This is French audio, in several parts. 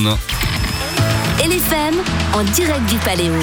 Saône. LFM en direct du Paléo.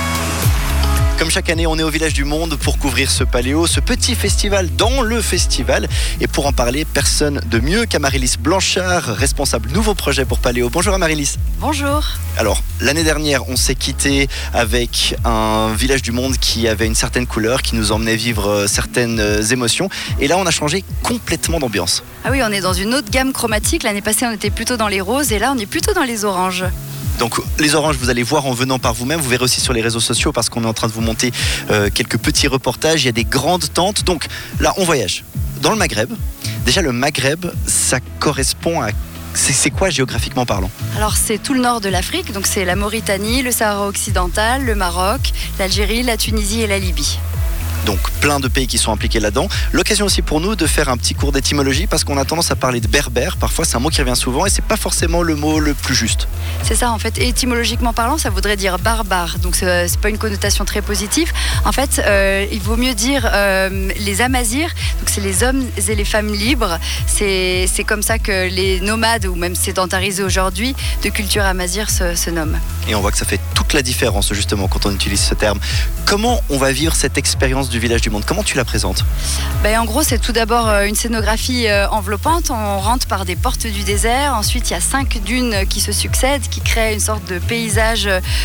Comme chaque année, on est au Village du Monde pour couvrir ce paléo, ce petit festival dans le festival. Et pour en parler, personne de mieux qu'Amaryllis Blanchard, responsable nouveau projet pour Paléo. Bonjour Amaryllis. Bonjour. Alors, l'année dernière, on s'est quitté avec un Village du Monde qui avait une certaine couleur, qui nous emmenait vivre certaines émotions. Et là, on a changé complètement d'ambiance. Ah oui, on est dans une autre gamme chromatique. L'année passée, on était plutôt dans les roses et là, on est plutôt dans les oranges. Donc les oranges, vous allez voir en venant par vous-même. Vous verrez aussi sur les réseaux sociaux parce qu'on est en train de vous monter quelques petits reportages. Il y a des grandes tentes. Donc là, on voyage dans le Maghreb. Déjà, le Maghreb, ça correspond à... C'est quoi géographiquement parlant ? Alors c'est tout le nord de l'Afrique. Donc c'est la Mauritanie, le Sahara occidental, le Maroc, l'Algérie, la Tunisie et la Libye. Donc plein de pays qui sont impliqués là-dedans. L'occasion aussi pour nous de faire un petit cours d'étymologie parce qu'on a tendance à parler de berbère. Parfois c'est un mot qui revient souvent et c'est pas forcément le mot le plus juste. C'est ça en fait. Et étymologiquement parlant, ça voudrait dire barbare. Donc c'est pas une connotation très positive. En fait, il vaut mieux dire les Amazirs. Donc c'est les hommes et les femmes libres. C'est comme ça que les nomades ou même sédentarisés aujourd'hui de culture amazigh se nomment. Et on voit que ça fait toute la différence justement quand on utilise ce terme. Comment on va vivre cette expérience du Village du Monde? Comment tu la présentes? En gros, c'est tout d'abord une scénographie enveloppante. On rentre par des portes du désert. Ensuite, il y a 5 dunes qui se succèdent, qui créent une sorte de paysage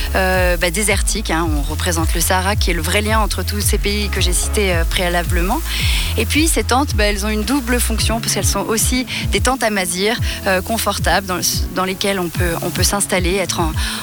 désertique. On représente le Sahara, qui est le vrai lien entre tous ces pays que j'ai cités préalablement. Et puis, ces tentes, elles ont une double fonction, parce qu'elles sont aussi des tentes amazirs confortables, dans lesquelles on peut s'installer, être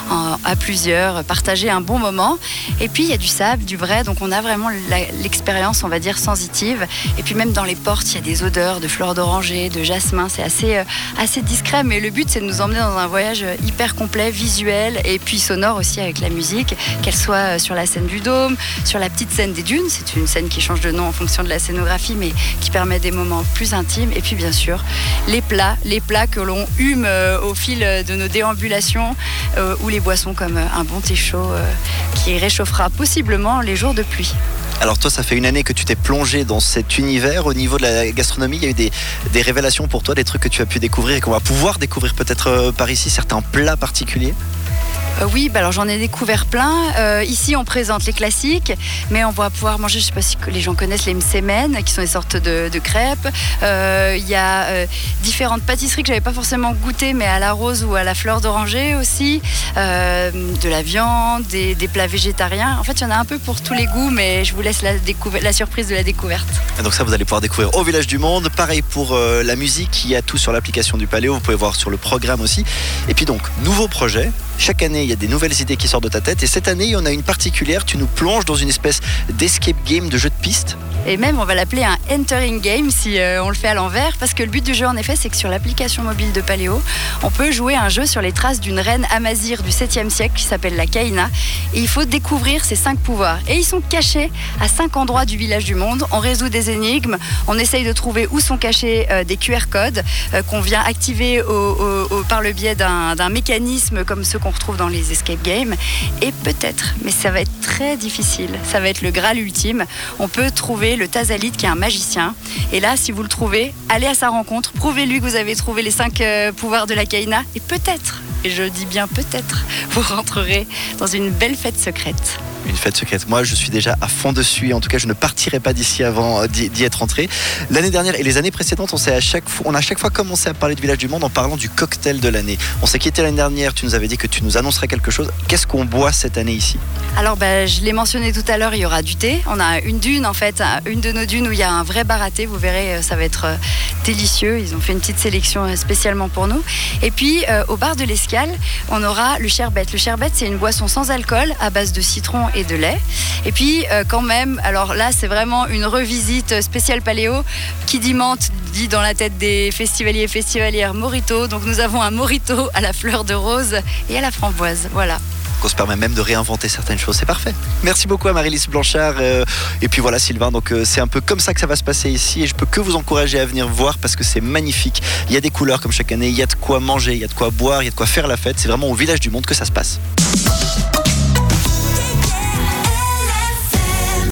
à plusieurs, partager un bon moment. Et puis, il y a du sable, du vrai, donc on a vraiment l'expérience, on va dire, sensitive. Et puis même dans les portes, il y a des odeurs de fleurs d'oranger, de jasmin. C'est assez discret, mais le but, c'est de nous emmener dans un voyage hyper complet, visuel et puis sonore aussi avec la musique, qu'elle soit sur la scène du Dôme, sur la petite scène des dunes. C'est une scène qui change de nom en fonction de la scénographie, mais qui permet des moments plus intimes. Et puis bien sûr, les plats que l'on hume au fil de nos déambulations ou les boissons comme un bon thé chaud qui réchauffera possiblement les jours de pluie. Alors toi, ça fait une année que tu t'es plongé dans cet univers. Au niveau de la gastronomie, il y a eu des révélations pour toi, des trucs que tu as pu découvrir et qu'on va pouvoir découvrir peut-être par ici, certains plats particuliers. Oui, alors j'en ai découvert plein. Ici, on présente les classiques, mais on va pouvoir manger, je ne sais pas si les gens connaissent les msemen, qui sont des sortes de crêpes. Il y a différentes pâtisseries que je n'avais pas forcément goûtées, mais à la rose ou à la fleur d'oranger aussi. De la viande, des plats végétariens. En fait, il y en a un peu pour tous les goûts, mais je vous laisse la surprise de la découverte. Et donc ça, vous allez pouvoir découvrir au Village du Monde. Pareil pour la musique, il y a tout sur l'application du Paléo. Vous pouvez voir sur le programme aussi. Et puis donc, nouveau projet. Chaque année, il y a des nouvelles idées qui sortent de ta tête. Et cette année, il y en a une particulière. Tu nous plonges dans une espèce d'escape game, de jeu de piste. Et même, on va l'appeler un entering game si on le fait à l'envers. Parce que le but du jeu, en effet, c'est que sur l'application mobile de Paléo, on peut jouer à un jeu sur les traces d'une reine amazigh du 7e siècle qui s'appelle la Kaina. Et il faut découvrir ses 5 pouvoirs. Et ils sont cachés à 5 endroits du Village du Monde. On résout des énigmes. On essaye de trouver où sont cachés des QR codes qu'on vient activer par le biais d'un mécanisme comme ceux qu'on retrouve dans les escape games. Et peut-être, mais ça va être très difficile, ça va être le Graal ultime. On peut trouver le Tazalite qui est un magicien. Et là, si vous le trouvez, allez à sa rencontre, prouvez-lui que vous avez trouvé les 5 pouvoirs de la Kaina. Et peut-être, et je dis bien peut-être, vous rentrerez dans une belle fête secrète. Une fête secrète. Moi, je suis déjà à fond dessus. Et en tout cas, je ne partirai pas d'ici avant d'y être rentré. L'année dernière et les années précédentes, on a à chaque fois commencé à parler du Village du Monde en parlant du cocktail de l'année. On s'est quitté l'année dernière. Tu nous avais dit que tu nous annoncerais quelque chose. Qu'est-ce qu'on boit cette année ici ? Alors, je l'ai mentionné tout à l'heure, il y aura du thé. On a une dune, en fait, une de nos dunes où il y a un vrai bar à thé. Vous verrez, ça va être délicieux. Ils ont fait une petite sélection spécialement pour nous. Et puis, au bar de l'Escale, on aura le sherbet. Le sherbet, c'est une boisson sans alcool à base de citron et de lait. Et puis, quand même, alors là, c'est vraiment une revisite spéciale Paléo. Qui dit menthe, dit dans la tête des festivaliers et festivalières Morito. Donc, nous avons un Morito à la fleur de rose et à la framboise. Voilà. On se permet même de réinventer certaines choses, c'est parfait. Merci beaucoup Amaryllis Blanchard. Et puis voilà Sylvain, donc c'est un peu comme ça que ça va se passer ici et je peux que vous encourager à venir voir parce que c'est magnifique. Il y a des couleurs comme chaque année, il y a de quoi manger, il y a de quoi boire, il y a de quoi faire la fête. C'est vraiment au Village du Monde que ça se passe.